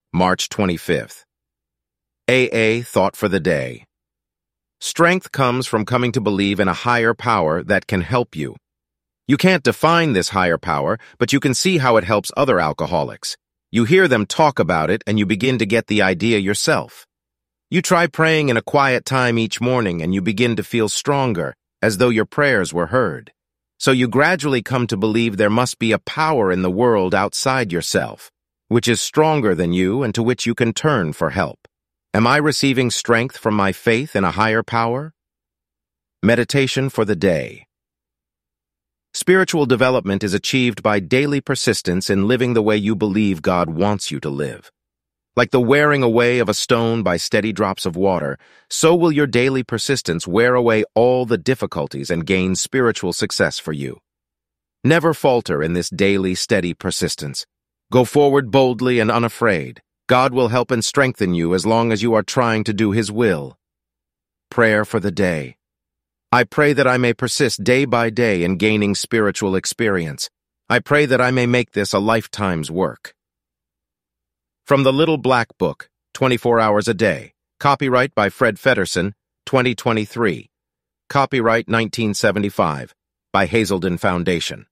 March 25th. AA Thought for the Day. Strength comes from coming to believe in a higher power that can help you. You can't define this higher power, but you can see how it helps other alcoholics. You hear them talk about it and you begin to get the idea yourself. You try praying in a quiet time each morning and you begin to feel stronger, as though your prayers were heard. So you gradually come to believe there must be a power in the world outside yourself, which is stronger than you and to which you can turn for help. Am I receiving strength from my faith in a higher power? Meditation for the day. Spiritual development is achieved by daily persistence in living the way you believe God wants you to live. Like the wearing away of a stone by steady drops of water, so will your daily persistence wear away all the difficulties and gain spiritual success for you. Never falter in this daily, steady persistence. Go forward boldly and unafraid. God will help and strengthen you as long as you are trying to do His will. Prayer for the day. I pray that I may persist day by day in gaining spiritual experience. I pray that I may make this a lifetime's work. From the Little Black Book, 24 Hours a Day. Copyright by Fred Feddersen, 2023. Copyright 1975, by Hazelden Foundation.